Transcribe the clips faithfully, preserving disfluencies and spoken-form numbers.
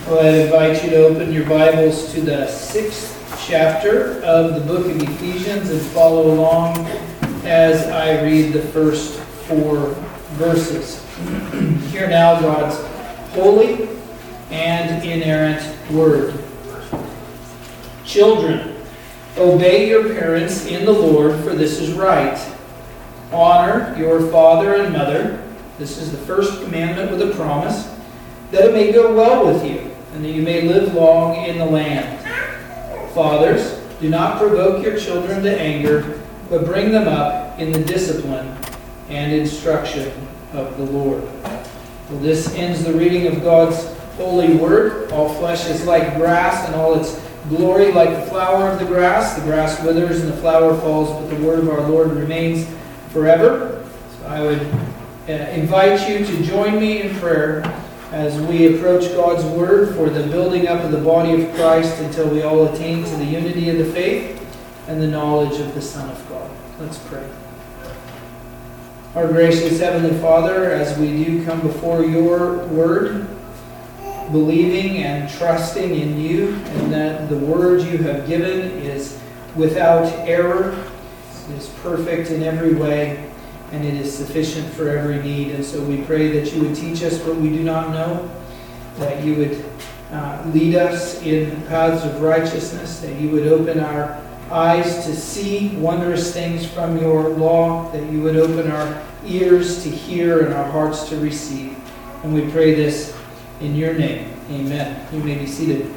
Well, I invite you to open your Bibles to the sixth chapter of the book of Ephesians and follow along as I read the first four verses. Hear now God's holy and inerrant word. Children, obey your parents in the Lord, for this is right. Honor your father and mother. This is the first commandment with a promise, that it may go well with you, and that you may live long in the land. Fathers, do not provoke your children to anger, but bring them up in the discipline and instruction of the Lord. Well, this ends the reading of God's holy word. All flesh is like grass, and all its glory like the flower of the grass. The grass withers and the flower falls, but the word of our Lord remains forever. So I would uh, invite you to join me in prayer as we approach God's word for the building up of the body of Christ until we all attain to the unity of the faith and the knowledge of the Son of God. Let's pray. Our gracious Heavenly Father, as we do come before your word, believing and trusting in you, and that the word you have given is without error, is perfect in every way, and it is sufficient for every need. And so we pray that you would teach us what we do not know, that you would uh, lead us in paths of righteousness, that you would open our eyes to see wondrous things from your law, that you would open our ears to hear and our hearts to receive. And we pray this in your name. Amen. You may be seated.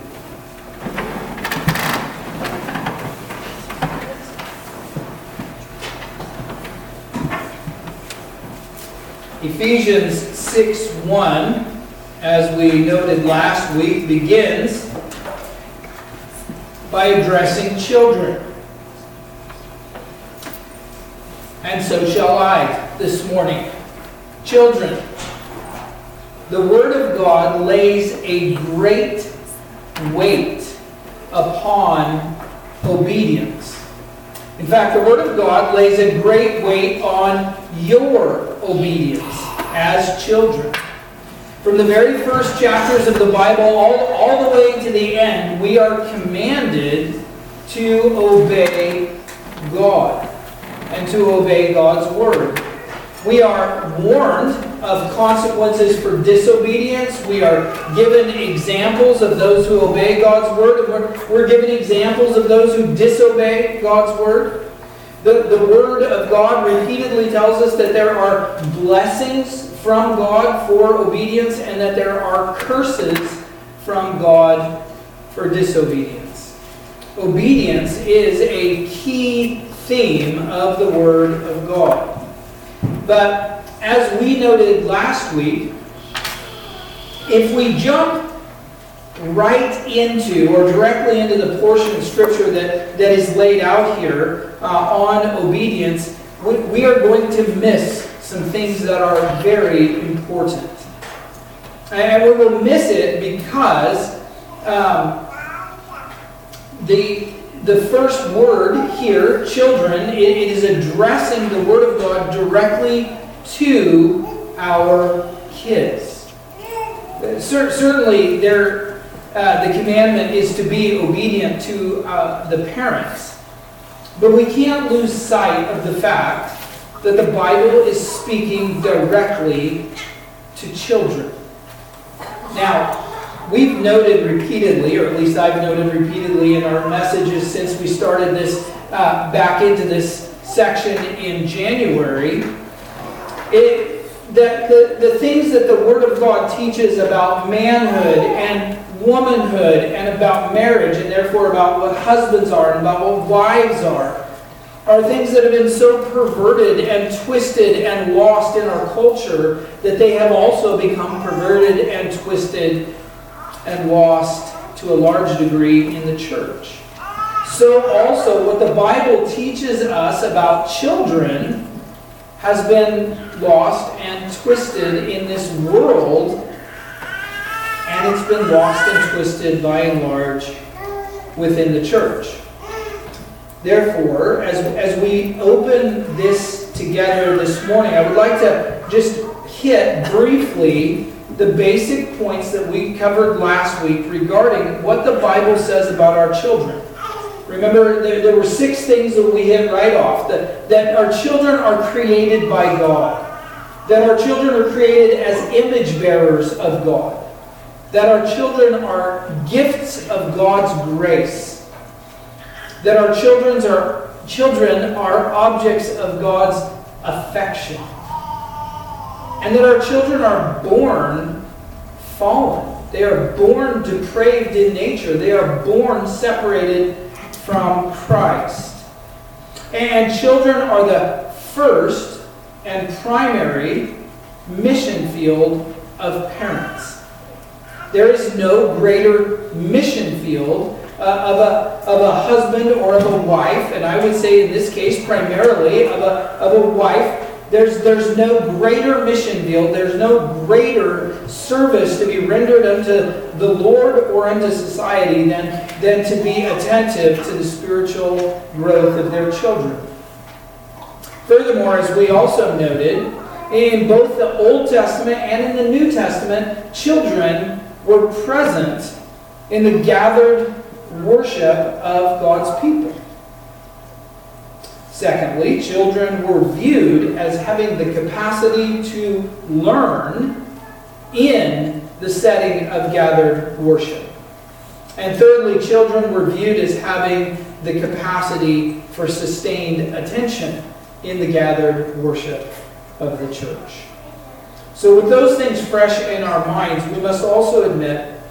Ephesians six one, as we noted last week, begins by addressing children. And so shall I this morning. Children, the Word of God lays a great weight upon obedience. In fact, the Word of God lays a great weight on your obedience as children. From the very first chapters of the Bible all, all the way to the end, we are commanded to obey God and to obey God's Word. We are warned of consequences for disobedience. We are given examples of those who obey God's Word, and we're, we're given examples of those who disobey God's Word. The, the Word of God repeatedly tells us that there are blessings from God for obedience and that there are curses from God for disobedience. Obedience is a key theme of the Word of God. But as we noted last week, if we jump right into or directly into the portion of Scripture that, that is laid out here uh, on obedience, we, we are going to miss some things that are very important. And we will miss it because um, the, the first word here, children, it, it is addressing the Word of God directly to our kids. Cer- certainly, there. Uh, the commandment is to be obedient to uh, the parents. But we can't lose sight of the fact that the Bible is speaking directly to children. Now, we've noted repeatedly, or at least I've noted repeatedly in our messages since we started this uh, back into this section in January, it, that the, the things that the Word of God teaches about manhood and womanhood and about marriage, and therefore about what husbands are and about what wives are, are things that have been so perverted and twisted and lost in our culture that they have also become perverted and twisted and lost to a large degree in the church. So also what the Bible teaches us about children has been lost and twisted in this world, and it's been lost and twisted by and large within the church. Therefore, as, as we open this together this morning, I would like to just hit briefly the basic points that we covered last week regarding what the Bible says about our children. Remember, there, there were six things that we hit right off. That, that our children are created by God. That our children are created as image bearers of God. That our children are gifts of God's grace. That our children are, children are objects of God's affection. And that our children are born fallen. They are born depraved in nature. They are born separated from Christ. And children are the first and primary mission field of parents. There is no greater mission field uh, of, a, of a husband or of a wife, and I would say in this case primarily of a, of a wife. There's, there's no greater mission field, there's no greater service to be rendered unto the Lord or unto society than, than to be attentive to the spiritual growth of their children. Furthermore, as we also noted, in both the Old Testament and in the New Testament, children were present in the gathered worship of God's people. Secondly, children were viewed as having the capacity to learn in the setting of gathered worship. And thirdly, children were viewed as having the capacity for sustained attention in the gathered worship of the church. So with those things fresh in our minds, we must also admit,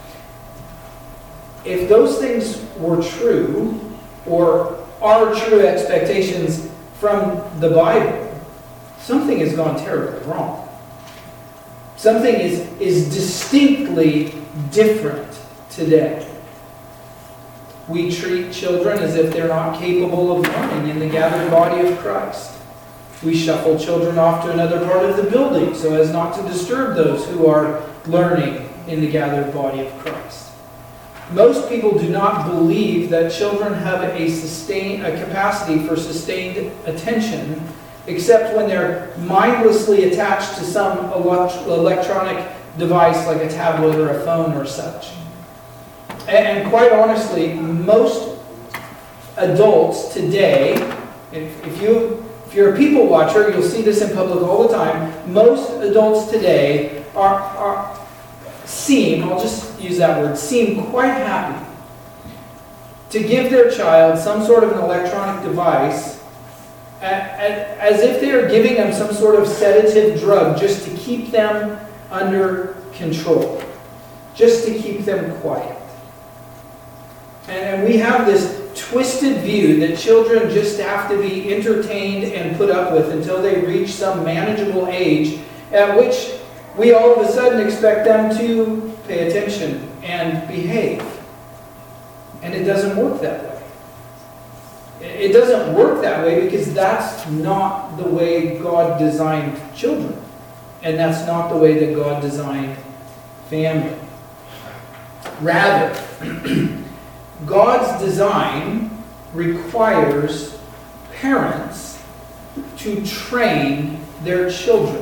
if those things were true, or are true expectations from the Bible, something has gone terribly wrong. Something is, is distinctly different today. We treat children as if they're not capable of learning in the gathered body of Christ. We shuffle children off to another part of the building so as not to disturb those who are learning in the gathered body of Christ. Most people do not believe that children have a, sustain, a capacity for sustained attention, except when they're mindlessly attached to some elect- electronic device like a tablet or a phone or such. And, and quite honestly, most adults today, if, if, you, if you're a people watcher, you'll see this in public all the time, most adults today are, are seem, I'll just use that word, seem quite happy to give their child some sort of an electronic device as if they are giving them some sort of sedative drug just to keep them under control, just to keep them quiet. And we have this twisted view that children just have to be entertained and put up with until they reach some manageable age at which we all of a sudden expect them to pay attention and behave. And it doesn't work that way. It doesn't work that way because that's not the way God designed children. And that's not the way that God designed family. Rather, God's design requires parents to train their children.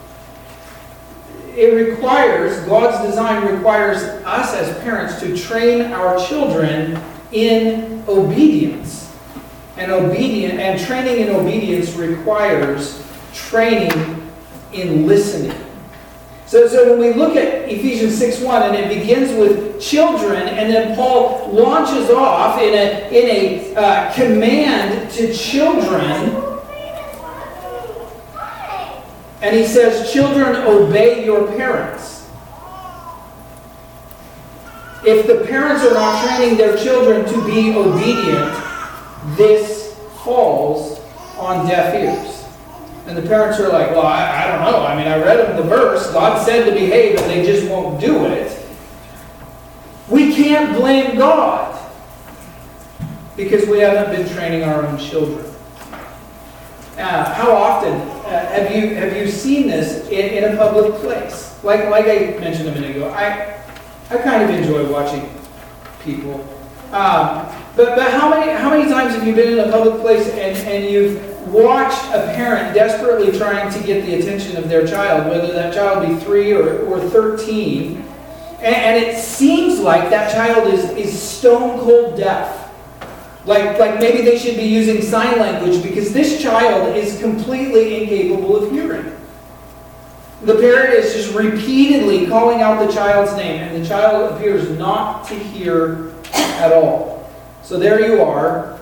It requires, God's design requires us as parents to train our children in obedience. And obedient and training in obedience requires training in listening. So, so when we look at Ephesians six one, and it begins with children, and then Paul launches off in a, in a uh, command to children. And he says, children, obey your parents. If the parents are not training their children to be obedient, this falls on deaf ears. And the parents are like, well, I, I don't know. I mean, I read them the verse. God said to behave, and they just won't do it. We can't blame God because we haven't been training our own children. Uh, how often uh, have you have you seen this in, in a public place? Like like I mentioned a minute ago, I I kind of enjoy watching people. Um, but but how many how many times have you been in a public place and, and you've watched a parent desperately trying to get the attention of their child, whether that child be three or, or thirteen, and, and it seems like that child is, is stone cold deaf. Like, like maybe they should be using sign language because this child is completely incapable of hearing. The parent is just repeatedly calling out the child's name, and the child appears not to hear at all. So there you are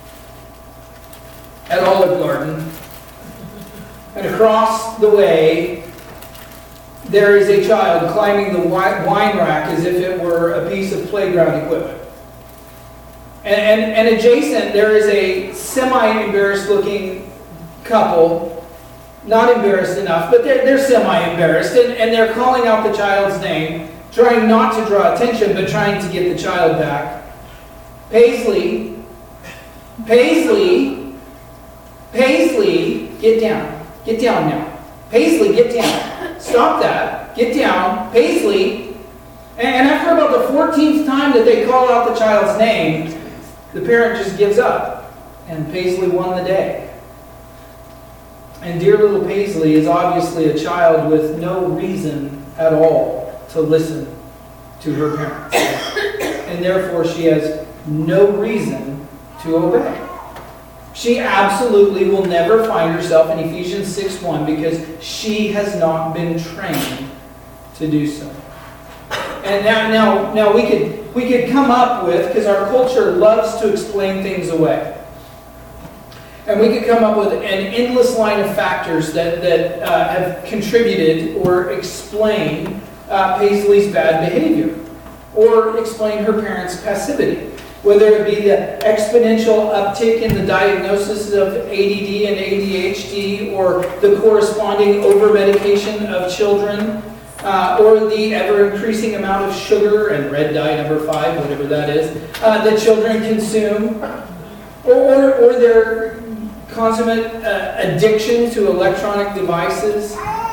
at Olive Garden, and across the way there is a child climbing the wine rack as if it were a piece of playground equipment. And, and, and adjacent, there is a semi-embarrassed looking couple, not embarrassed enough, but they're, they're semi-embarrassed, and, and they're calling out the child's name, trying not to draw attention, but trying to get the child back. Paisley, Paisley, Paisley, get down. Get down now. Paisley, get down. Stop that. Get down. Paisley. And, and after about the fourteenth time that they call out the child's name, the parent just gives up, and Paisley won the day. And dear little Paisley is obviously a child with no reason at all to listen to her parents. And therefore she has no reason to obey. She absolutely will never find herself in Ephesians six one because she has not been trained to do so. And now, now, now we could we could come up with, because our culture loves to explain things away, and we could come up with an endless line of factors that that uh, have contributed or explain uh, Paisley's bad behavior, or explain her parents' passivity. Whether it be the exponential uptick in the diagnosis of A D D and A D H D, or the corresponding over-medication of children, uh, or the ever-increasing amount of sugar and red dye number five, whatever that is, uh, that children consume, or, or, or their consummate uh, addiction to electronic devices,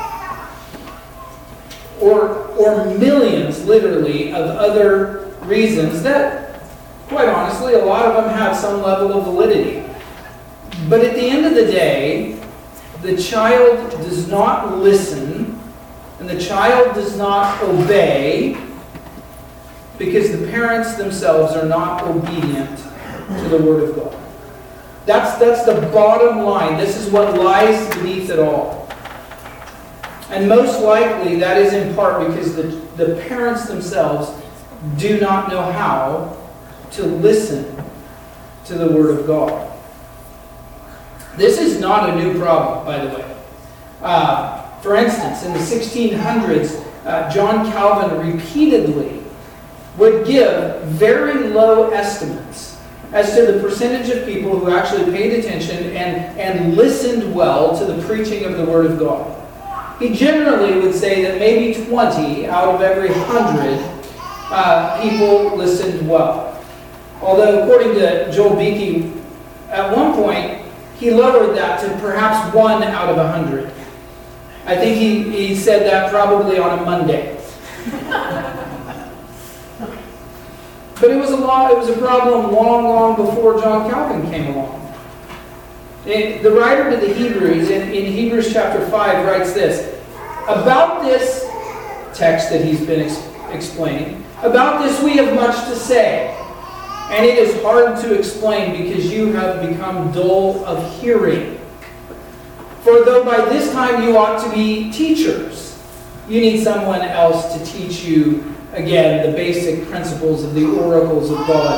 or, or millions, literally, of other reasons that, quite honestly, a lot of them have some level of validity. But at the end of the day, the child does not listen, and the child does not obey because the parents themselves are not obedient to the Word of God. That's, that's the bottom line. This is what lies beneath it all. And most likely that is in part because the, the parents themselves do not know how to listen to the Word of God. This is not a new problem, by the way. Uh, for instance, in the sixteen hundreds, uh, John Calvin repeatedly would give very low estimates as to the percentage of people who actually paid attention and, and listened well to the preaching of the Word of God. He generally would say that maybe twenty out of every hundred uh, people listened well. Although, according to Joel Beeke, at one point, he lowered that to perhaps one out of a hundred. I think he, he said that probably on a Monday. But it was a law, it was a problem long, long before John Calvin came along. It, the writer to the Hebrews, in, in Hebrews chapter five, writes this. About this text that he's been ex- explaining, about this we have much to say. And it is hard to explain because you have become dull of hearing. For though by this time you ought to be teachers, you need someone else to teach you, again, the basic principles of the oracles of God.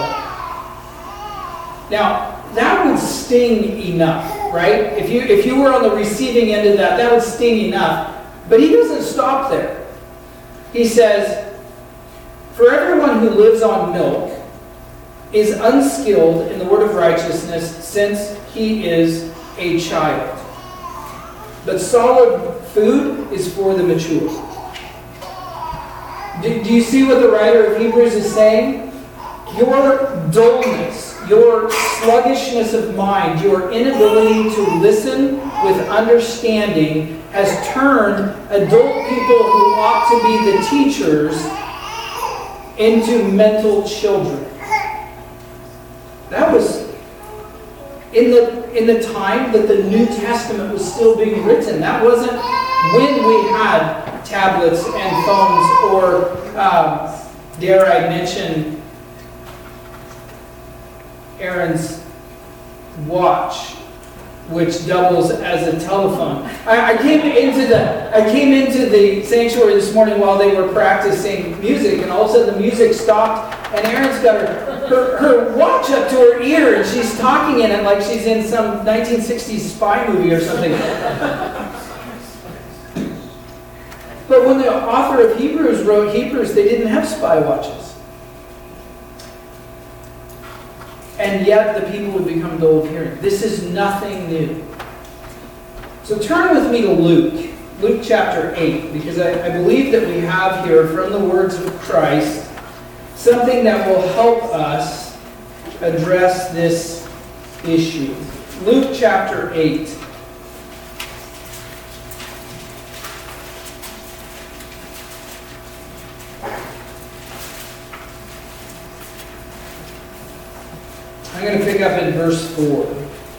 Now, that would sting enough, right? If you, if you were on the receiving end of that, that would sting enough. But he doesn't stop there. He says, for everyone who lives on milk is unskilled in the word of righteousness since he is a child. But solid food is for the mature. Do, do you see what the writer of Hebrews is saying? Your dullness, your sluggishness of mind, your inability to listen with understanding has turned adult people who ought to be the teachers into mental children. That was in the, in the time that the New Testament was still being written. That wasn't when we had tablets and phones, or um, dare I mention Aaron's watch, which doubles as a telephone. I, I came into the I came into the sanctuary this morning while they were practicing music, and all of a sudden the music stopped, and Erin's got her, her, her watch up to her ear, and she's talking in it like she's in some nineteen sixties spy movie or something. But when the author of Hebrews wrote Hebrews, they didn't have spy watches. And yet the people would become dull of hearing. This is nothing new. So turn with me to Luke, Luke chapter eight, because I, I believe that we have here from the words of Christ something that will help us address this issue. Luke chapter eight. I'm going to pick up in verse four.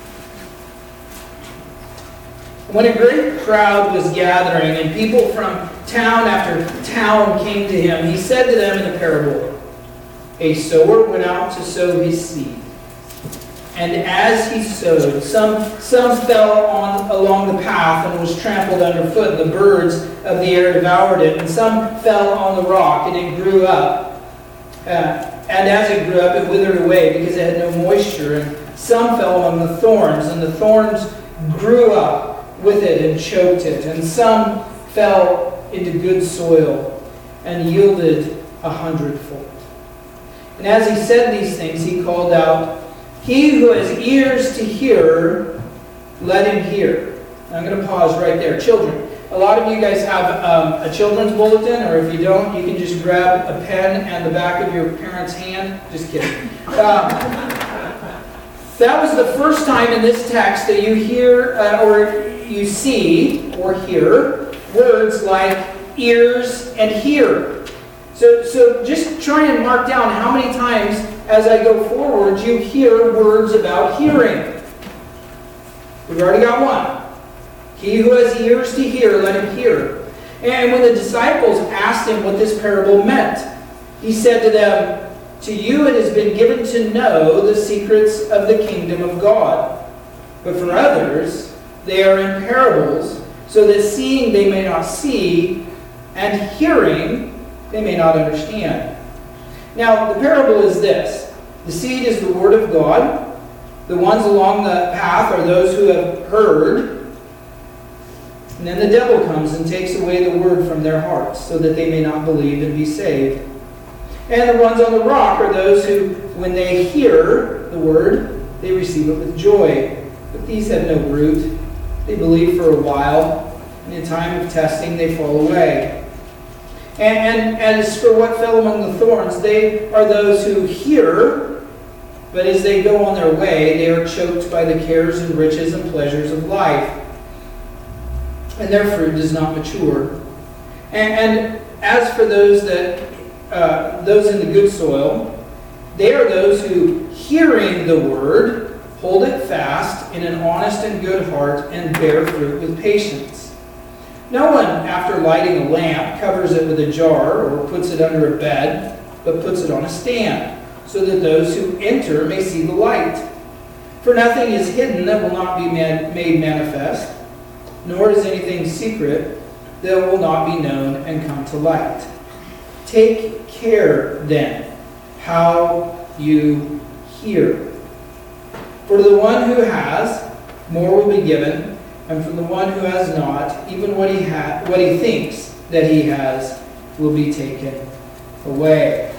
When a great crowd was gathering, and people from town after town came to him, he said to them in a parable, a sower went out to sow his seed. And as he sowed, some, some fell on along the path and was trampled underfoot. The birds of the air devoured it. And some fell on the rock, and it grew up. Uh, And as it grew up, it withered away because it had no moisture. And some fell among the thorns, and the thorns grew up with it and choked it. And some fell into good soil and yielded a hundredfold. And as he said these things, he called out, "He who has ears to hear, let him hear." Now I'm going to pause right there. Children. A lot of you guys have um, a children's bulletin, or if you don't, you can just grab a pen and the back of your parent's hand. Just kidding. Um, that was the first time in this text that you hear, uh, or you see, or hear, words like ears and hear. So, so just try and mark down how many times, as I go forward, you hear words about hearing. We've already got one. He who has ears to hear, let him hear. And when the disciples asked him what this parable meant, he said to them, "To you it has been given to know the secrets of the kingdom of God. But for others, they are in parables, so that seeing they may not see, and hearing they may not understand." Now, the parable is this. The seed is the word of God. The ones along the path are those who have heard. And then the devil comes and takes away the word from their hearts, so that they may not believe and be saved. And the ones on the rock are those who, when they hear the word, they receive it with joy. But these have no root. They believe for a while, and in time of testing they fall away. And, and as for what fell among the thorns, they are those who hear, but as they go on their way, they are choked by the cares and riches and pleasures of life, and their fruit does not mature. And, and as for those that uh, those in the good soil, they are those who, hearing the word, hold it fast in an honest and good heart, and bear fruit with patience. No one, after lighting a lamp, covers it with a jar or puts it under a bed, but puts it on a stand, so that those who enter may see the light. For nothing is hidden that will not be man- made manifest, nor is anything secret that will not be known and come to light. Take care, then, how you hear. For to the one who has, more will be given, and from the one who has not, even what he ha- what he thinks that he has will be taken away.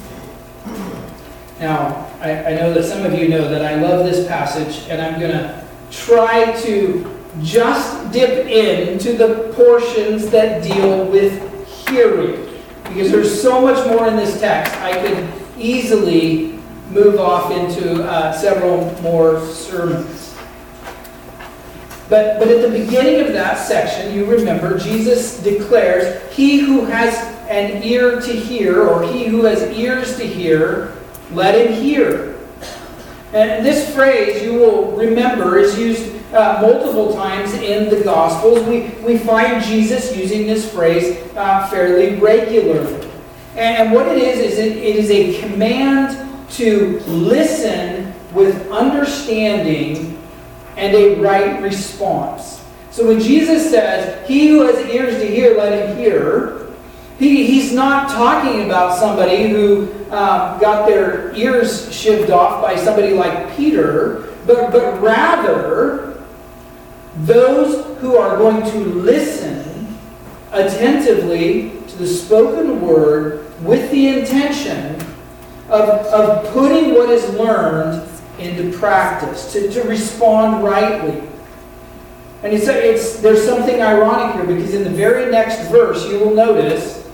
Now, I, I know that some of you know that I love this passage, and I'm going to try to just dip into the portions that deal with hearing, because there's so much more in this text. I could easily move off into uh, several more sermons. But, but at the beginning of that section, you remember, Jesus declares, "He who has an ear to hear," or "he who has ears to hear, let him hear." And this phrase, you will remember, is used uh, multiple times in the Gospels. We, we find Jesus using this phrase uh, fairly regularly. And what it is, is it, it is a command to listen with understanding and a right response. So when Jesus says, "He who has ears to hear, let him hear," he, he's not talking about somebody who um, got their ears shivved off by somebody like Peter, but, but rather those who are going to listen attentively to the spoken word with the intention of, of putting what is learned into practice, to, to respond rightly. And it's, it's, there's something ironic here, because in the very next verse you will notice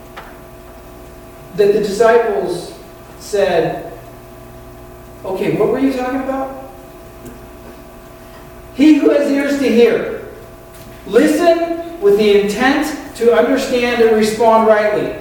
that the disciples said, okay, what were you talking about? He who has ears to hear, listen with the intent to understand and respond rightly.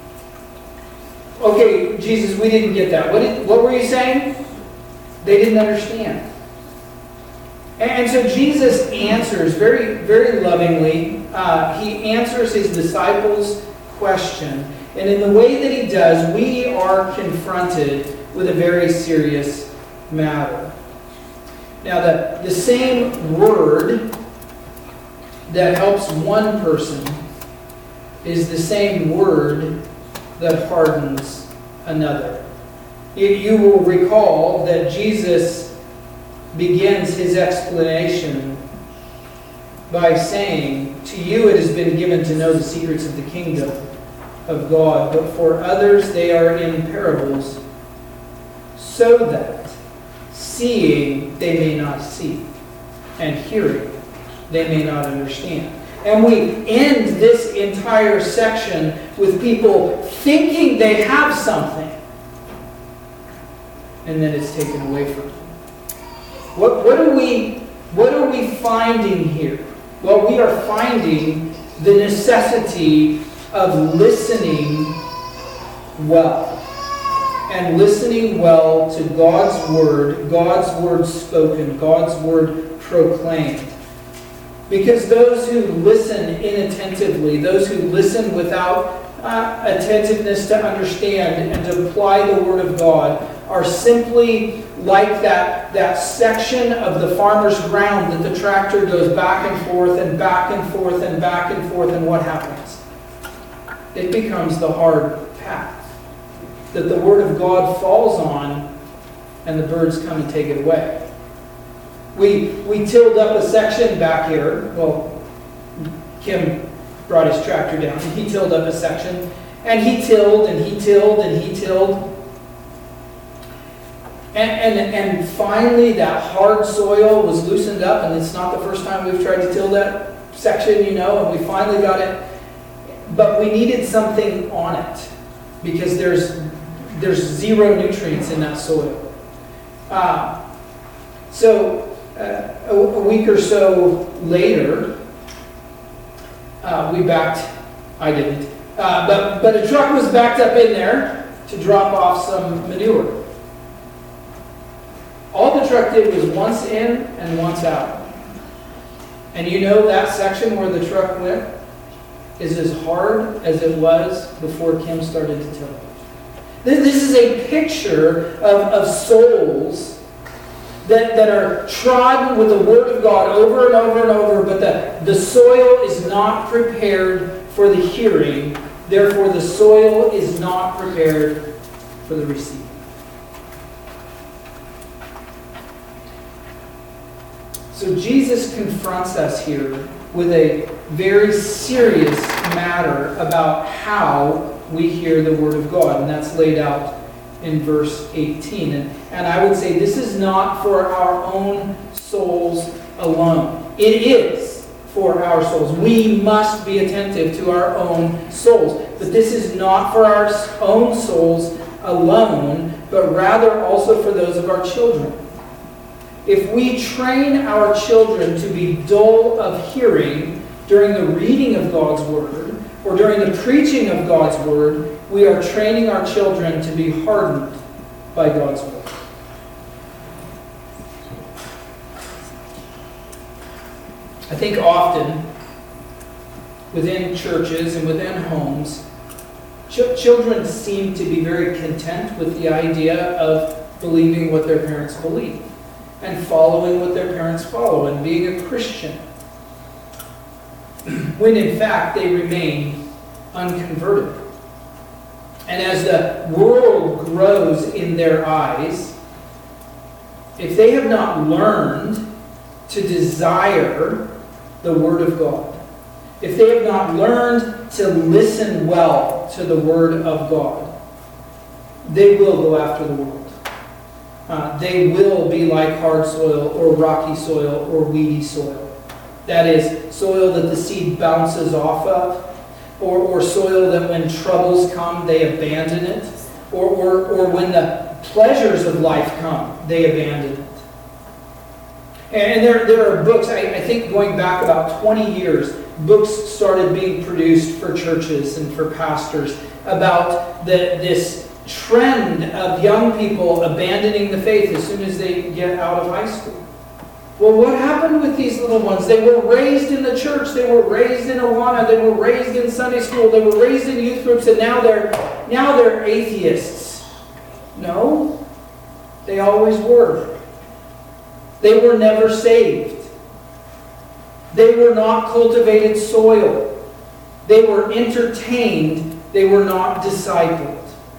Okay, Jesus, we didn't get that. What, did, what were you saying? They didn't understand. And so Jesus answers very, very lovingly. Uh, he answers his disciples' question. And in the way that he does, we are confronted with a very serious matter. Now, the, the same word that helps one person is the same word that hardens another. You will recall that Jesus begins his explanation by saying, "To you it has been given to know the secrets of the kingdom of God, but for others they are in parables, so that seeing they may not see, and hearing they may not understand." And we end this entire section with people thinking they have something, and then it's taken away from them. What, what are we, what are we finding here? Well, we are finding the necessity of listening well. And listening well to God's Word, God's Word spoken, God's Word proclaimed. Because those who listen inattentively, those who listen without uh, attentiveness to understand and to apply the Word of God, are simply like that, that section of the farmer's ground that the tractor goes back and forth and back and forth and back and forth, and what happens? It becomes the hard path that the Word of God falls on, and the birds come and take it away. We, we tilled up a section back here. Well, Kim brought his tractor down, and he tilled up a section, and he tilled, and he tilled, and he tilled. And, and, and finally that hard soil was loosened up, and it's not the first time we've tried to till that section, you know, and we finally got it. But we needed something on it, because there's, there's zero nutrients in that soil. Uh, so uh, a, a week or so later, uh, we backed, I didn't, uh, but, but a truck was backed up in there to drop off some manure. All the truck did was once in and once out. And you know that section where the truck went is as hard as it was before Kim started to till it. This is a picture of, of souls that, that are trodden with the Word of God over and over and over, but the, the soil is not prepared for the hearing. Therefore, the soil is not prepared for the receiving. So Jesus confronts us here with a very serious matter about how we hear the Word of God. And that's laid out in verse eighteen. And, and I would say this is not for our own souls alone. It is for our souls. We must be attentive to our own souls. But this is not for our own souls alone, but rather also for those of our children. If we train our children to be dull of hearing during the reading of God's Word or during the preaching of God's Word, we are training our children to be hardened by God's Word. I think often within churches and within homes, ch- children seem to be very content with the idea of believing what their parents believe and following what their parents follow and being a Christian, when in fact they remain unconverted. And as the world grows in their eyes, if they have not learned to desire the Word of God, if they have not learned to listen well to the Word of God, they will go after the world. Uh, they will be like hard soil or rocky soil or weedy soil. That is, soil that the seed bounces off of, or, or soil that when troubles come, they abandon it, or, or, or when the pleasures of life come, they abandon it. And there, there are books, I, I think going back about twenty years, books started being produced for churches and for pastors about the, this trend of young people abandoning the faith as soon as they get out of high school. Well, what happened with these little ones? They were raised in the church, they were raised in Awana, they were raised in Sunday school, they were raised in youth groups, and now they're, now they're atheists. No, they always were. They were never saved. They were not cultivated soil. They were entertained. They were not discipled.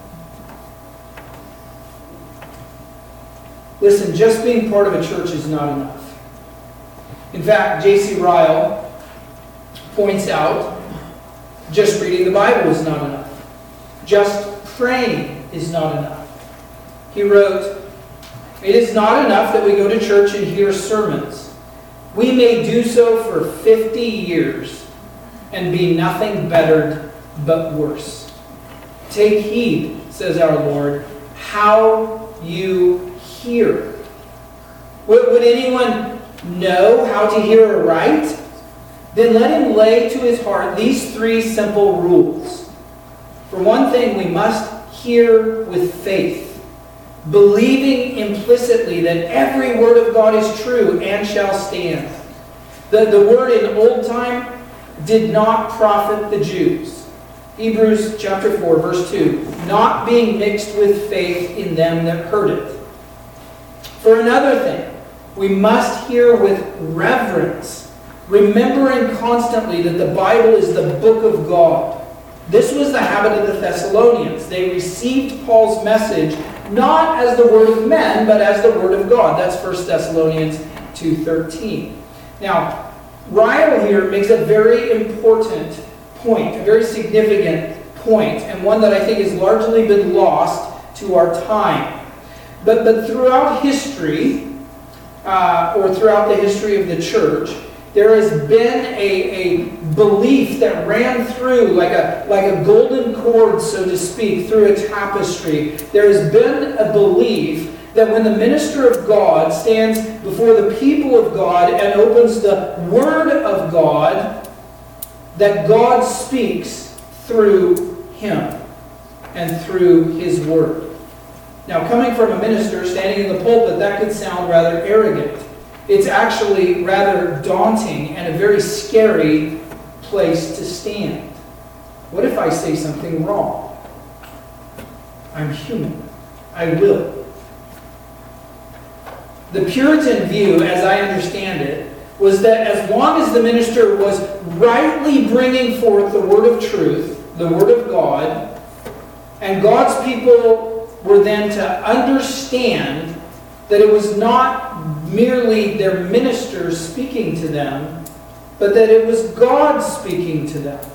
Listen, just being part of a church is not enough. In fact, J C Ryle points out just reading the Bible is not enough. Just praying is not enough. He wrote, "It is not enough that we go to church and hear sermons. We may do so for fifty years and be nothing bettered but worse. Take heed, says our Lord, how you hear." Would, would anyone know how to hear aright? Then let him lay to his heart these three simple rules. For one thing, we must hear with faith, believing implicitly that every word of God is true and shall stand. The, the word in old time did not profit the Jews. Hebrews chapter four, verse two, not being mixed with faith in them that heard it. For another thing, we must hear with reverence, remembering constantly that the Bible is the book of God. This was the habit of the Thessalonians. They received Paul's message not as the word of men, but as the word of God. That's First Thessalonians two thirteen. Now, Ryle here makes a very important point, a very significant point, and one that I think has largely been lost to our time. But, but throughout history, uh, or throughout the history of the church, there has been a, a belief that ran through like a, like a golden cord, so to speak, through a tapestry. There has been a belief that when the minister of God stands before the people of God and opens the Word of God, that God speaks through him and through his Word. Now, coming from a minister standing in the pulpit, that could sound rather arrogant. It's actually rather daunting and a very scary place to stand. What if I say something wrong? I'm human. I will. The Puritan view, as I understand it, was that as long as the minister was rightly bringing forth the word of truth, the word of God, and God's people were then to understand that it was not merely their ministers speaking to them, but that it was God speaking to them.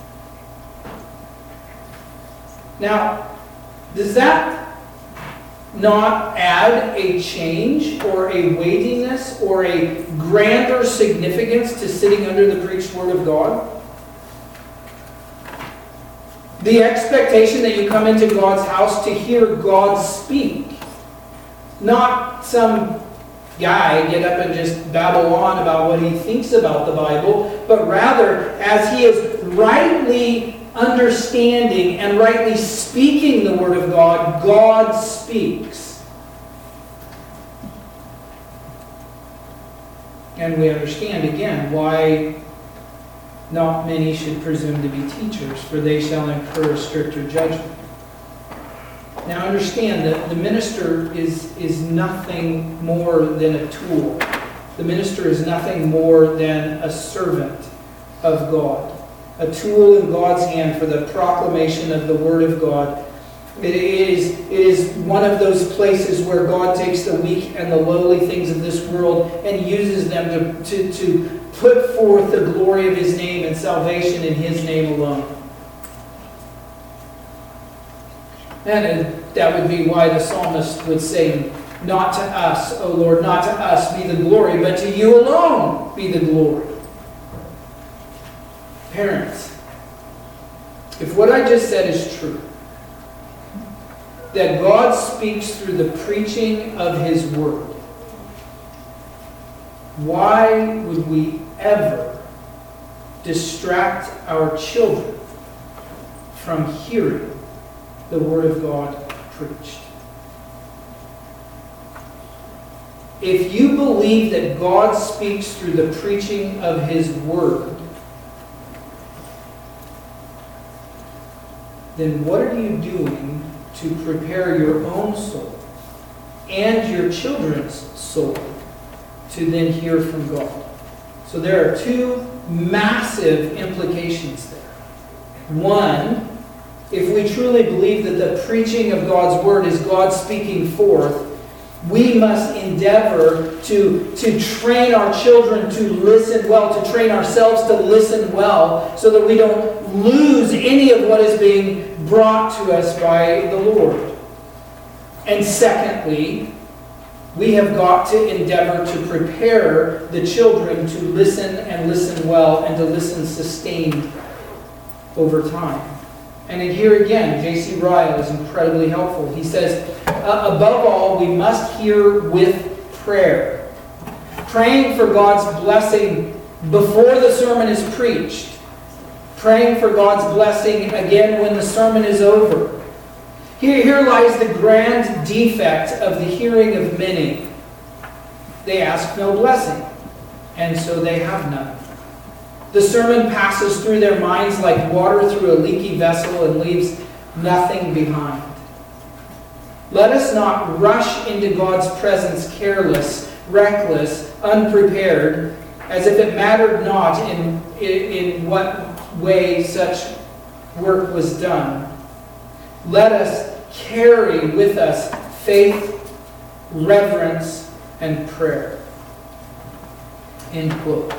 Now, does that not add a change or a weightiness or a grander significance to sitting under the preached Word of God? The expectation that you come into God's house to hear God speak. Not some guy get up and just babble on about what he thinks about the Bible, but rather as he is rightly understanding and rightly speaking the Word of God, God speaks. And we understand, again, why not many should presume to be teachers, for they shall incur a stricter judgment. Now understand that the minister is, is nothing more than a tool. The minister is nothing more than a servant of God. A tool in God's hand for the proclamation of the Word of God. It is, it is one of those places where God takes the weak and the lowly things of this world and uses them to, to, to put forth the glory of His name and salvation in His name alone. And that would be why the psalmist would say, not to us, O Lord, not to us be the glory, but to You alone be the glory. Parents, if what I just said is true, that God speaks through the preaching of His Word, why would we ever distract our children from hearing the Word of God preached? If you believe that God speaks through the preaching of His Word, then what are you doing to prepare your own soul and your children's soul to then hear from God? So there are two massive implications there. One, if we truly believe that the preaching of God's Word is God speaking forth, we must endeavor to, to train our children to listen well, to train ourselves to listen well, so that we don't lose any of what is being brought to us by the Lord. And secondly, we have got to endeavor to prepare the children to listen and listen well and to listen sustained over time. And here again, J C Ryle is incredibly helpful. He says, uh, above all, we must hear with prayer. Praying for God's blessing before the sermon is preached. Praying for God's blessing again when the sermon is over. Here, here lies the grand defect of the hearing of many. They ask no blessing, and so they have none. The sermon passes through their minds like water through a leaky vessel and leaves nothing behind. Let us not rush into God's presence careless, reckless, unprepared, as if it mattered not in, in, in what way such work was done. Let us carry with us faith, reverence, and prayer. End quote.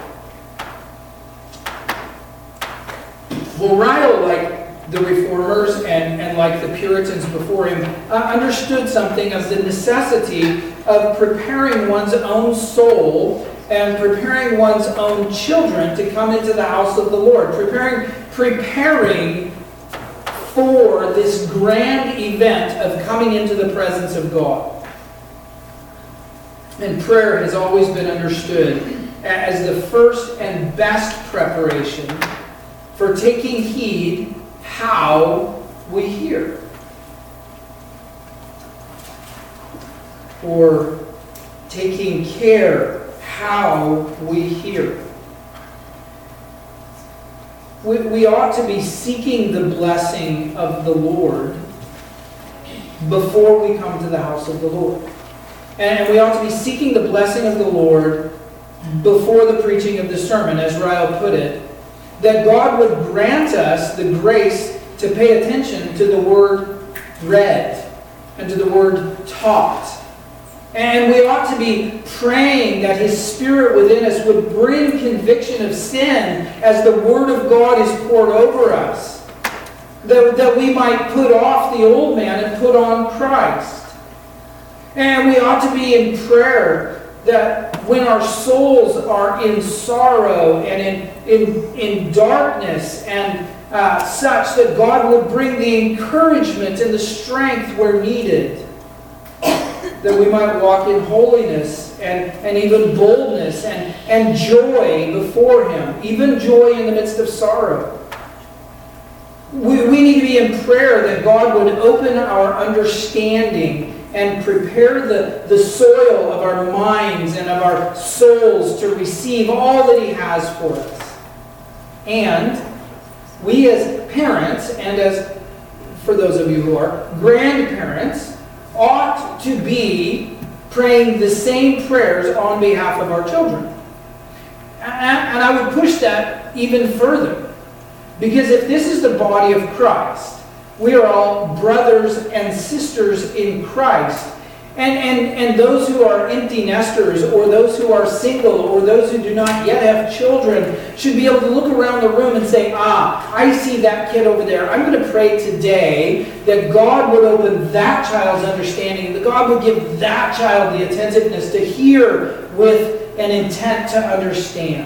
Well, Ryle, like the Reformers and, and like the Puritans before him, uh, understood something of the necessity of preparing one's own soul and preparing one's own children to come into the house of the Lord. Preparing, preparing for this grand event of coming into the presence of God. And prayer has always been understood as the first and best preparation for taking heed how we hear. Or taking care how we hear. We, we ought to be seeking the blessing of the Lord before we come to the house of the Lord. And we ought to be seeking the blessing of the Lord before the preaching of the sermon, as Ryle put it, that God would grant us the grace to pay attention to the word read and to the word taught. And we ought to be praying that His Spirit within us would bring conviction of sin as the Word of God is poured over us. That, that we might put off the old man and put on Christ. And we ought to be in prayer that when our souls are in sorrow and in, in, in darkness and uh, such, that God would bring the encouragement and the strength where needed. That we might walk in holiness and, and even boldness and, and joy before Him. Even joy in the midst of sorrow. We, we need to be in prayer that God would open our understanding and prepare the, the soil of our minds and of our souls to receive all that He has for us. And we as parents, and as, for those of you who are grandparents, ought to be praying the same prayers on behalf of our children. And I would push that even further. Because if this is the body of Christ, we are all brothers and sisters in Christ. And, and, and those who are empty nesters, or those who are single, or those who do not yet have children, should be able to look around the room and say, ah, I see that kid over there. I'm going to pray today that God would open that child's understanding, that God would give that child the attentiveness to hear with an intent to understand.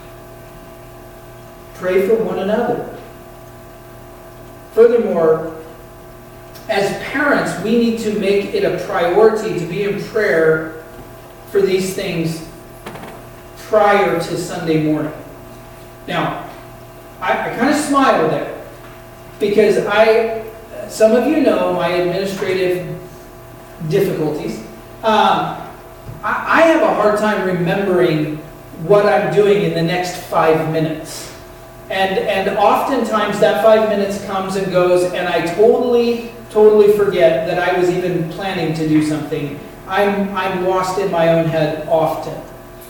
Pray for one another. Furthermore, as parents, we need to make it a priority to be in prayer for these things prior to Sunday morning. Now, I, I kind of smile there because I, some of you know my administrative difficulties. Um, I, I have a hard time remembering what I'm doing in the next five minutes. And, and oftentimes that five minutes comes and goes, and I totally, totally forget that I was even planning to do something. I'm, I'm lost in my own head often.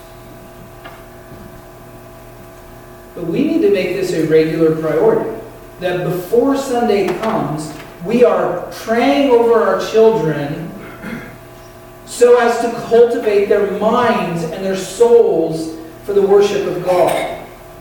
But we need to make this a regular priority. That before Sunday comes, we are praying over our children so as to cultivate their minds and their souls for the worship of God.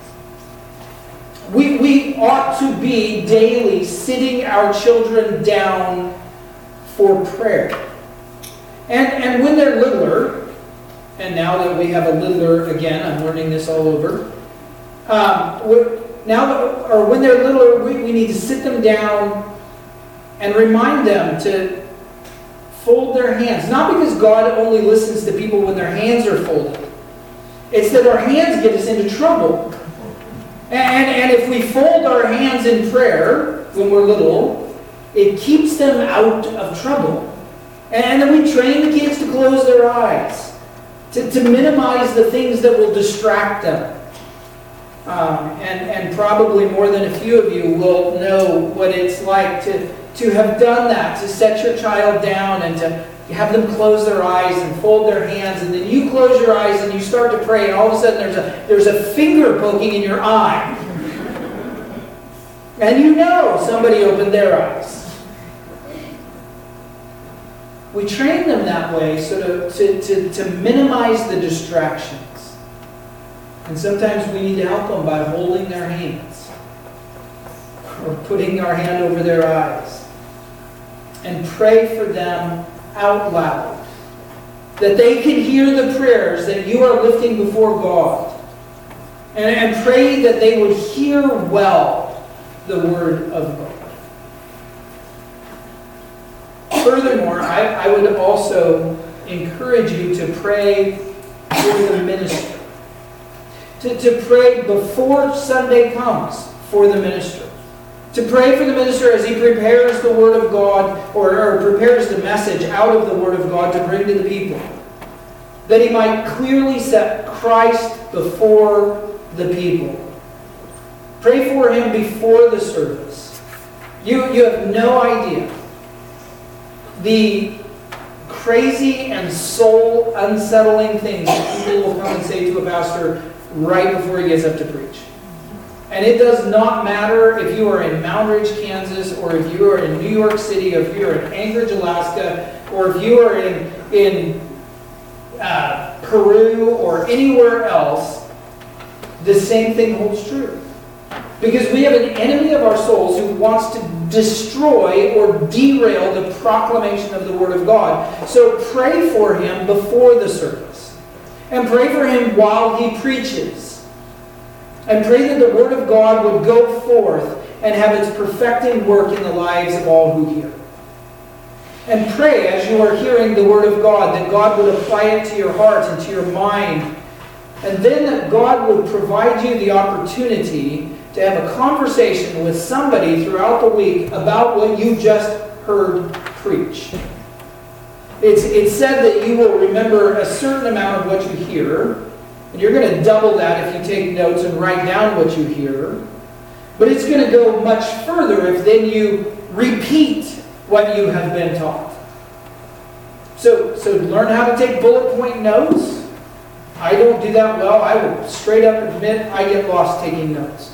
We, we ought to be daily sitting our children down for prayer. And, and when they're littler, and now that we have a littler again, I'm learning this all over. Um, now that, or when they're littler, we, we need to sit them down and remind them to fold their hands. Not because God only listens to people when their hands are folded. It's that our hands get us into trouble. And, and if we fold our hands in prayer when we're little, it keeps them out of trouble. And then we train the kids to close their eyes, to, to minimize the things that will distract them. Um, and, and probably more than a few of you will know what it's like to, to have done that, to set your child down and to have them close their eyes and fold their hands, and then you close your eyes and you start to pray, and all of a sudden there's a, there's a finger poking in your eye. And you know somebody opened their eyes. We train them that way so to, to, to, to minimize the distractions. And sometimes we need to help them by holding their hands or putting our hand over their eyes and pray for them out loud, that they can hear the prayers that you are lifting before God, and, and pray that they would hear well the Word of God. Furthermore, I, I would also encourage you to pray for the minister, to, to pray before Sunday comes for the minister. To pray for the minister as he prepares the Word of God, or, or prepares the message out of the Word of God to bring to the people. That he might clearly set Christ before the people. Pray for him before the service. You, you have no idea the crazy and soul unsettling things that people will come and say to a pastor right before he gets up to preach. And it does not matter if you are in Mountain Ridge, Kansas, or if you are in New York City, or if you are in Anchorage, Alaska, or if you are in, in uh, Peru or anywhere else, the same thing holds true. Because we have an enemy of our souls who wants to destroy or derail the proclamation of the Word of God. So pray for him before the service. And pray for him while he preaches. And pray that the Word of God would go forth and have its perfecting work in the lives of all who hear. And pray as you are hearing the Word of God that God would apply it to your heart and to your mind. And then that God would provide you the opportunity to have a conversation with somebody throughout the week about what you just heard preach. It's, it's said that you will remember a certain amount of what you hear, and you're going to double that if you take notes and write down what you hear. But it's going to go much further if then you repeat what you have been taught. So, so learn how to take bullet point notes. I don't do that well. I will straight up admit I get lost taking notes.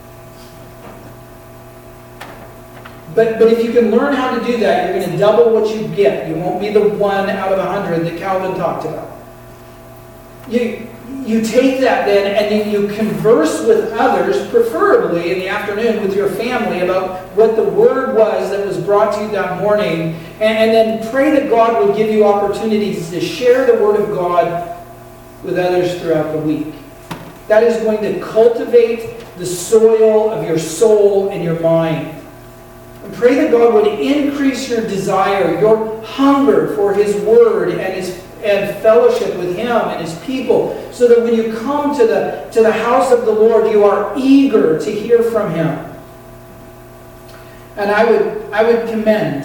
But, but if you can learn how to do that, you're going to double what you get. You won't be the one out of a hundred that Calvin talked about. You, you take that then and you, you converse with others, preferably in the afternoon with your family, about what the word was that was brought to you that morning. And, and then pray that God will give you opportunities to share the word of God with others throughout the week. That is going to cultivate the soil of your soul and your mind. And pray that God would increase your desire, your hunger for His Word and His and fellowship with Him and His people, so that when you come to the, to the house of the Lord, you are eager to hear from Him. And I would, I would commend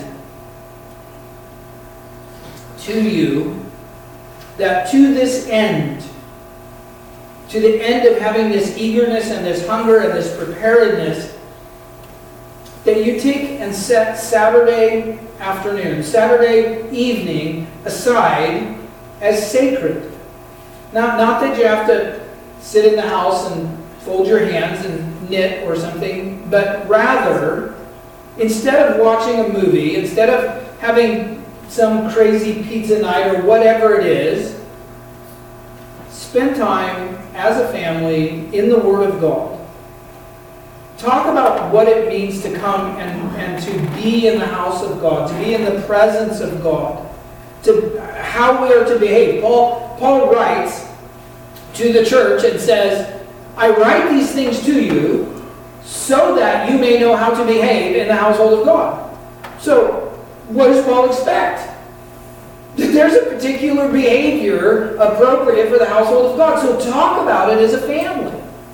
to you that to this end, to the end of having this eagerness and this hunger and this preparedness, that you take and set Saturday afternoon, Saturday evening aside as sacred. Not, not that you have to sit in the house and fold your hands and knit or something, but rather, instead of watching a movie, instead of having some crazy pizza night or whatever it is, spend time as a family in the Word of God. Talk about what it means to come and, and to be in the house of God, to be in the presence of God, to how we are to behave. Paul, Paul writes to the church and says, I write these things to you so that you may know how to behave in the household of God. So, what does Paul expect? That there's a particular behavior appropriate for the household of God. So talk about it as a family.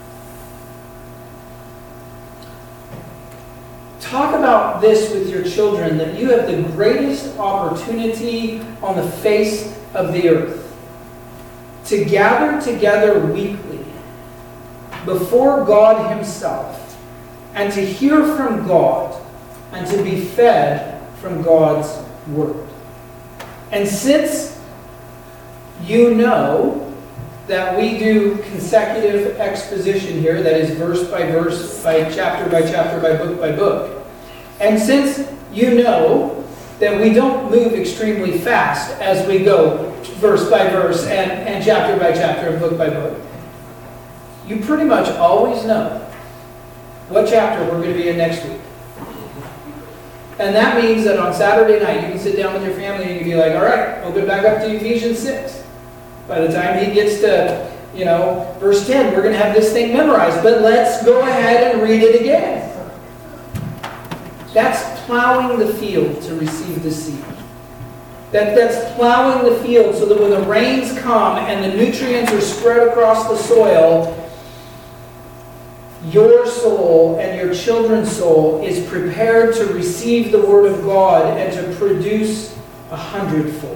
Talk about this with your children, that you have the greatest opportunity on the face of the earth to gather together weekly before God Himself and to hear from God and to be fed from God's Word. And since you know that we do consecutive exposition here, that is verse by verse, by chapter by chapter, by book by book, and since you know that we don't move extremely fast as we go verse by verse and, and chapter by chapter and book by book, you pretty much always know what chapter we're going to be in next week. And that means that on Saturday night you can sit down with your family and you can be like, all right, open back up to Ephesians six. By the time he gets to, you know, verse ten, we're going to have this thing memorized. But let's go ahead and read it again. That's plowing the field to receive the seed. That, that's plowing the field so that when the rains come and the nutrients are spread across the soil, your soul and your children's soul is prepared to receive the Word of God and to produce a hundredfold.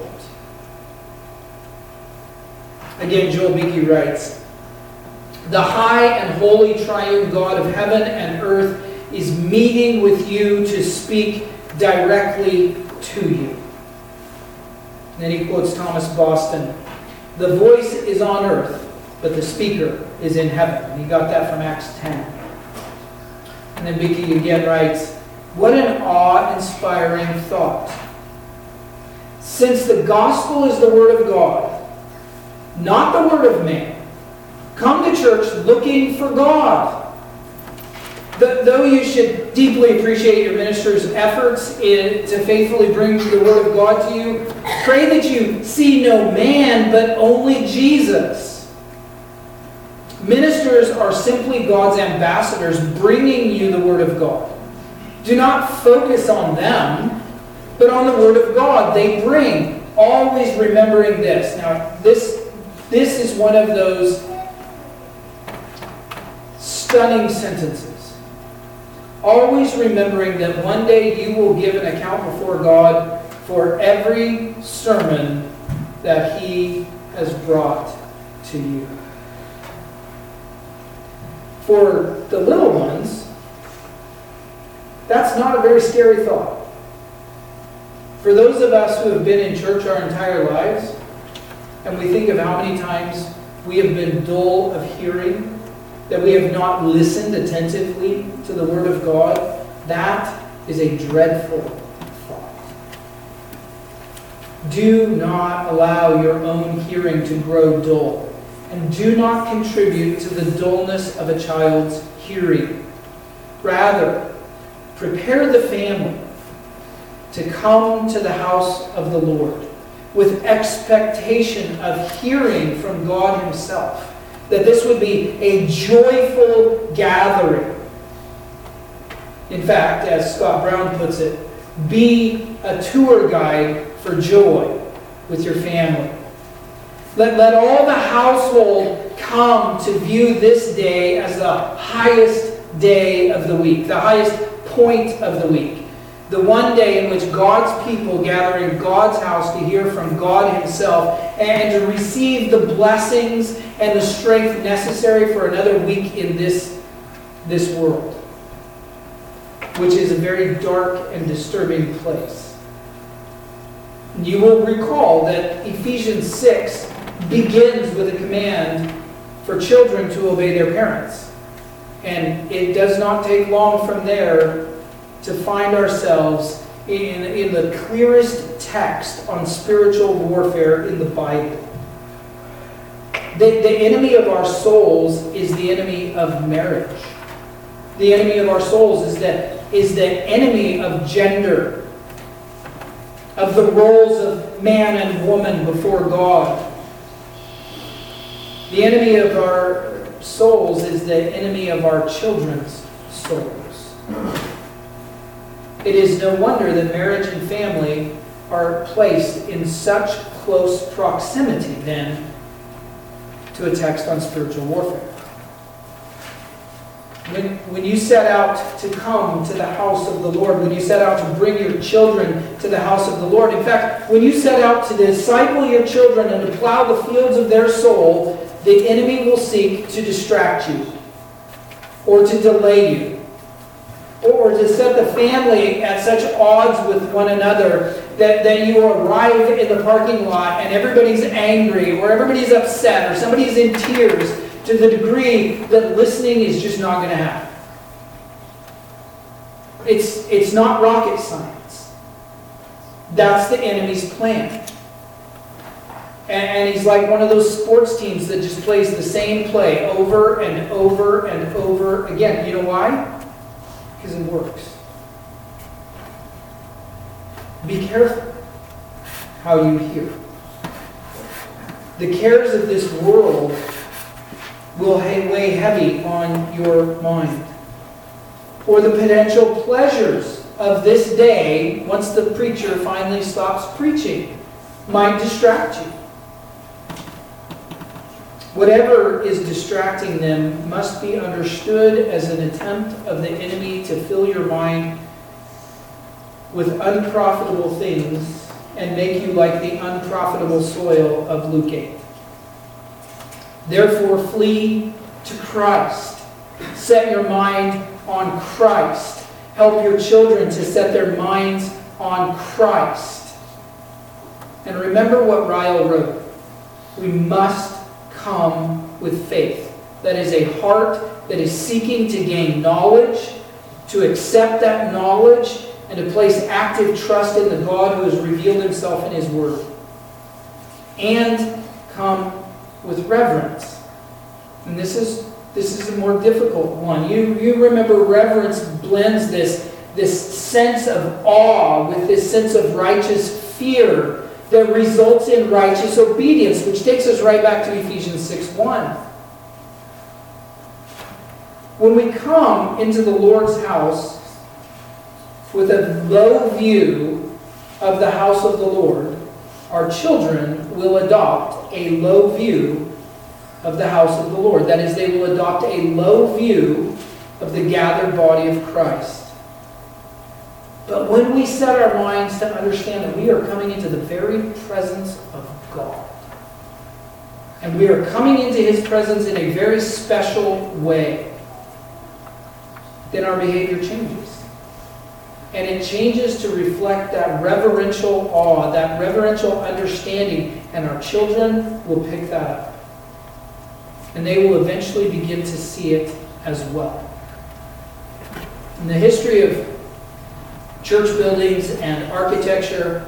Again, Joel Beeke writes, the high and holy triune God of heaven and earth is meeting with you to speak directly to you. And then he quotes Thomas Boston, the voice is on earth, but the speaker is in heaven. And he got that from Acts ten. And then Beeke again writes, what an awe-inspiring thought. Since the gospel is the Word of God, not the word of man, come to church looking for God. Though you should deeply appreciate your minister's efforts in, to faithfully bring the Word of God to you, pray that you see no man, but only Jesus. Ministers are simply God's ambassadors bringing you the Word of God. Do not focus on them, but on the Word of God they bring, always remembering this. Now, this, this is one of those stunning sentences. Always remembering that one day you will give an account before God for every sermon that He has brought to you. For the little ones, that's not a very scary thought. For those of us who have been in church our entire lives, and we think of how many times we have been dull of hearing, that we have not listened attentively to the Word of God, that is a dreadful thought. Do not allow your own hearing to grow dull, and do not contribute to the dullness of a child's hearing. Rather, prepare the family to come to the house of the Lord with expectation of hearing from God Himself. That this would be a joyful gathering. In fact, as Scott Brown puts it, be a tour guide for joy with your family. Let, let all the household come to view this day as the highest day of the week, the highest point of the week. The one day in which God's people gather in God's house to hear from God Himself and to receive the blessings and the strength necessary for another week in this, this world, which is a very dark and disturbing place. You will recall that Ephesians six begins with a command for children to obey their parents. And it does not take long from there to find ourselves in, in the clearest text on spiritual warfare in the Bible. The, the enemy of our souls is the enemy of marriage. The enemy of our souls is the, is the enemy of gender, of the roles of man and woman before God. The enemy of our souls is the enemy of our children's souls. It is no wonder that marriage and family are placed in such close proximity, then, to a text on spiritual warfare. When, when you set out to come to the house of the Lord, when you set out to bring your children to the house of the Lord, in fact, when you set out to disciple your children and to plow the fields of their soul, the enemy will seek to distract you, or to delay you, or to set the family at such odds with one another that, that you arrive in the parking lot and everybody's angry, or everybody's upset, or somebody's in tears, to the degree that listening is just not going to happen. It's, it's not rocket science. That's the enemy's plan. And, and he's like one of those sports teams that just plays the same play over and over and over again. You know why? Because it works. Be careful how you hear. The cares of this world will weigh heavy on your mind. Or the potential pleasures of this day, once the preacher finally stops preaching, might distract you. Whatever is distracting them must be understood as an attempt of the enemy to fill your mind with unprofitable things and make you like the unprofitable soil of Luke eight. Therefore, flee to Christ. Set your mind on Christ. Help your children to set their minds on Christ. And remember what Ryle wrote. We must come with faith. That is a heart that is seeking to gain knowledge, to accept that knowledge, and to place active trust in the God who has revealed Himself in His Word. And come with reverence. And this is this is a more difficult one. You, you remember reverence blends this, this sense of awe with this sense of righteous fear that results in righteous obedience, which takes us right back to Ephesians six one. When we come into the Lord's house with a low view of the house of the Lord, our children will adopt a low view of the house of the Lord. That is, they will adopt a low view of the gathered body of Christ. But when we set our minds to understand that we are coming into the very presence of God, and we are coming into His presence in a very special way, then our behavior changes. And it changes to reflect that reverential awe, that reverential understanding, and our children will pick that up. And they will eventually begin to see it as well. In the history of church buildings and architecture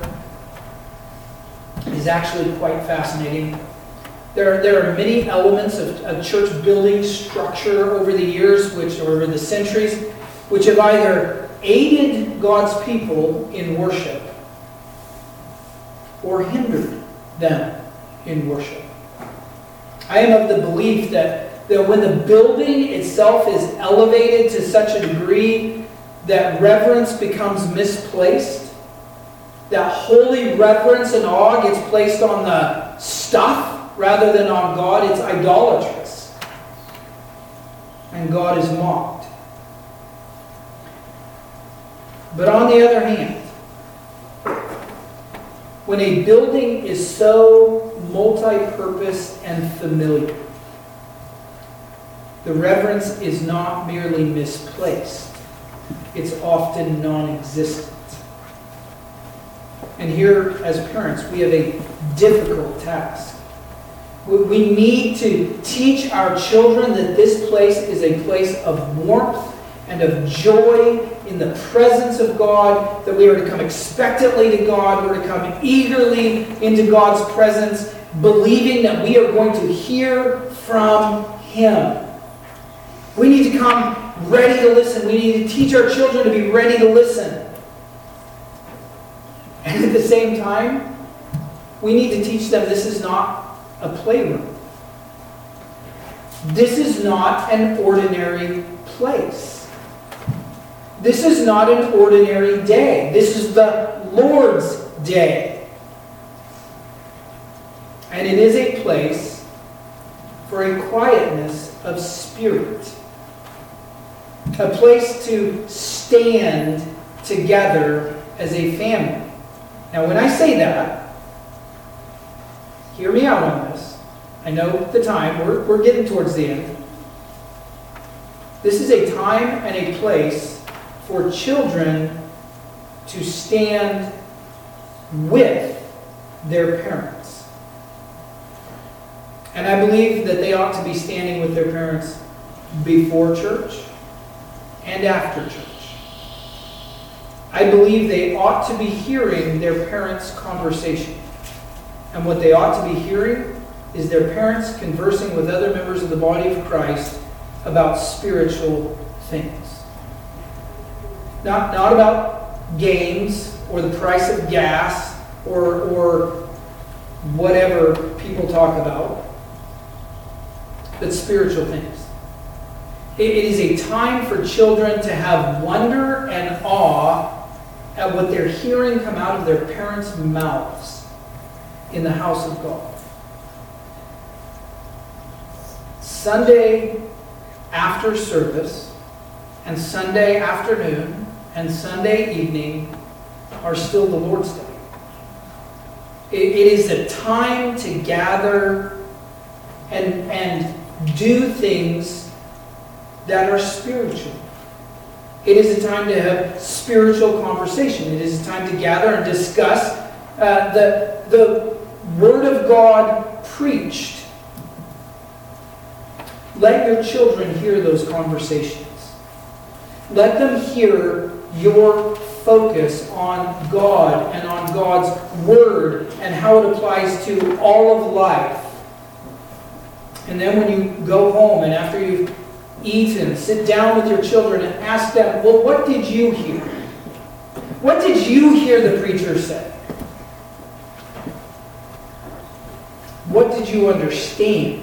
is actually quite fascinating. There, there are many elements of, of church building structure over the years, which over the centuries, which have either aided God's people in worship or hindered them in worship. I am of the belief that, that when the building itself is elevated to such a degree that reverence becomes misplaced, that holy reverence and awe gets placed on the stuff rather than on God, it's idolatrous. And God is mocked. But on the other hand, when a building is so multi-purpose and familiar, the reverence is not merely misplaced. It's often non-existent. And here, as parents, we have a difficult task. We need to teach our children that this place is a place of warmth and of joy in the presence of God, that we are to come expectantly to God, we're to come eagerly into God's presence, believing that we are going to hear from Him. We need to come ready to listen. We need to teach our children to be ready to listen. And at the same time, we need to teach them this is not a playroom. This is not an ordinary place. This is not an ordinary day. This is the Lord's day. And it is a place for a quietness of spirit. A place to stand together as a family. Now, when I say that, hear me out on this. I know the time. We're, we're getting towards the end. This is a time and a place for children to stand with their parents. And I believe that they ought to be standing with their parents before church and after church. I believe they ought to be hearing their parents' conversation. And what they ought to be hearing is their parents conversing with other members of the body of Christ about spiritual things. Not, not about games or the price of gas or, or whatever people talk about, but spiritual things. It, it is a time for children to have wonder and awe at what they're hearing come out of their parents' mouths in the house of God. Sunday after service and Sunday afternoon and Sunday evening are still the Lord's Day. It, it is a time to gather and, and do things that are spiritual. It is a time to have spiritual conversation. It is a time to gather and discuss uh, the, the Word of God preached. Let your children hear those conversations. Let them hear your focus on God and on God's Word and how it applies to all of life. And then when you go home and after you've eaten, sit down with your children and ask them, well, what did you hear? What did you hear the preacher say? What did you understand?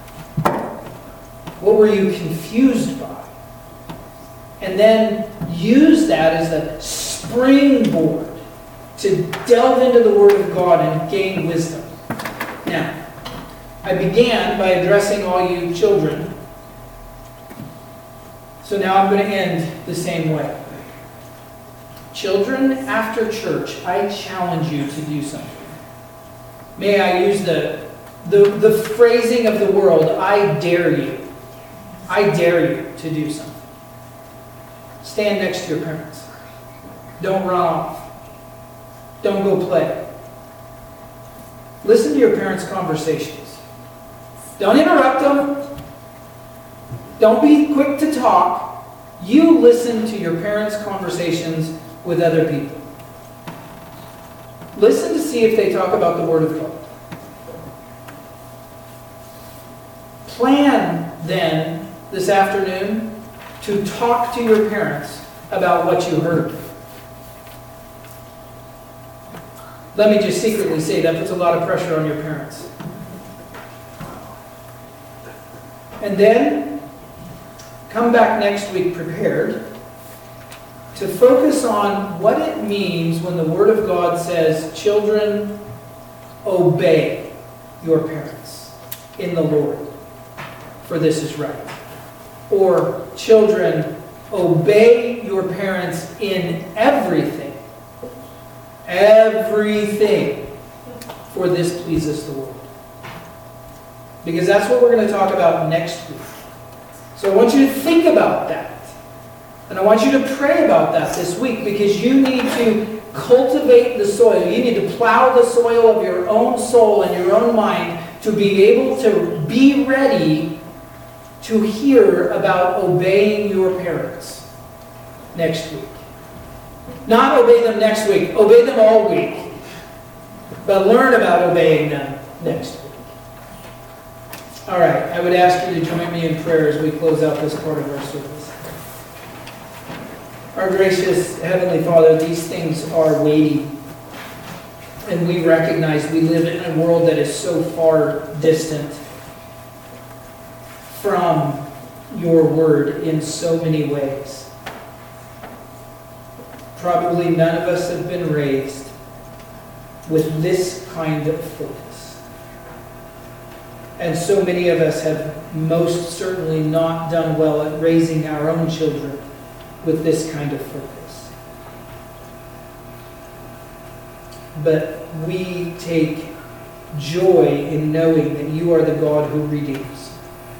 What were you confused by? And then use that as a springboard to delve into the Word of God and gain wisdom. Now, I began by addressing all you children. So now I'm going to end the same way. Children, after church, I challenge you to do something. May I use the, the, the phrasing of the world, I dare you. I dare you to do something. Stand next to your parents. Don't run off. Don't go play. Listen to your parents' conversations. Don't interrupt them. Don't be quick to talk. You listen to your parents' conversations with other people. Listen to see if they talk about the Word of God. Plan, then, this afternoon to talk to your parents about what you heard. Let me just secretly say that puts a lot of pressure on your parents. And then, come back next week prepared to focus on what it means when the Word of God says, children, obey your parents in the Lord, for this is right. Or, children, obey your parents in everything. Everything. For this pleases the Lord. Because that's what we're going to talk about next week. So I want you to think about that. And I want you to pray about that this week, because you need to cultivate the soil. You need to plow the soil of your own soul and your own mind to be able to be ready to hear about obeying your parents next week. Not obey them next week. Obey them all week. But learn about obeying them next week. All right. I would ask you to join me in prayer as we close out this part of our service. Our gracious Heavenly Father, these things are weighty. And we recognize we live in a world that is so far distant from your word in so many ways. Probably none of us have been raised with this kind of focus. And so many of us have most certainly not done well at raising our own children with this kind of focus. But we take joy in knowing that you are the God who redeems.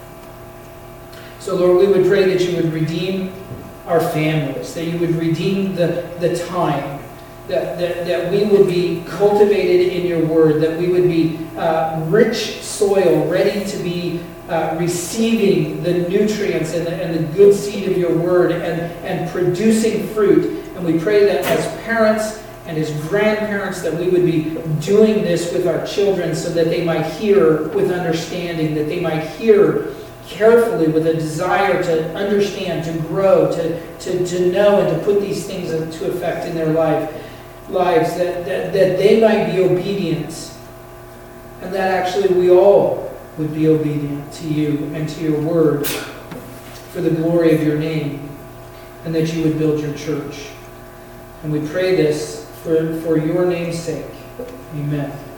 So Lord, we would pray that you would redeem our families, that you would redeem the, the time, that, that, that we would be cultivated in your word, that we would be uh, rich soil, ready to be uh, receiving the nutrients and the, and the good seed of your word and, and producing fruit. And we pray that as parents and as grandparents that we would be doing this with our children so that they might hear with understanding, that they might hear carefully with a desire to understand, to grow, to, to, to know and to put these things into effect in their life, lives, that, that, that they might be obedient, and that actually we all would be obedient to you and to your word for the glory of your name, and that you would build your church. And we pray this for, for your name's sake. Amen.